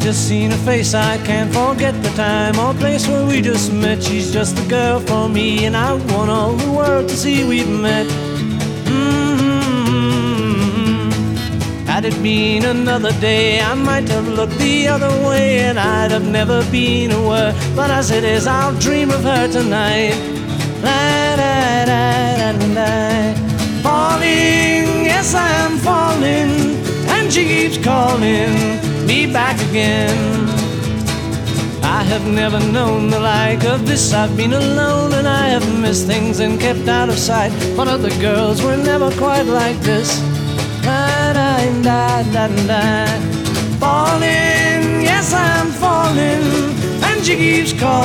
just seen her face, I can't forget the time or place where we just met. She's just the girl for me, and I want all the world to see we've met. Had it been another day, I might have looked the other way, and I'd have never been aware. But as it is, I'll dream of her tonight. Falling, yes I am falling, and she keeps calling me back again. I have never known the like of this. I've been alone and I have missed things and kept out of sight, but other girls were never quite like this. Falling, yes I'm falling, and she keeps calling.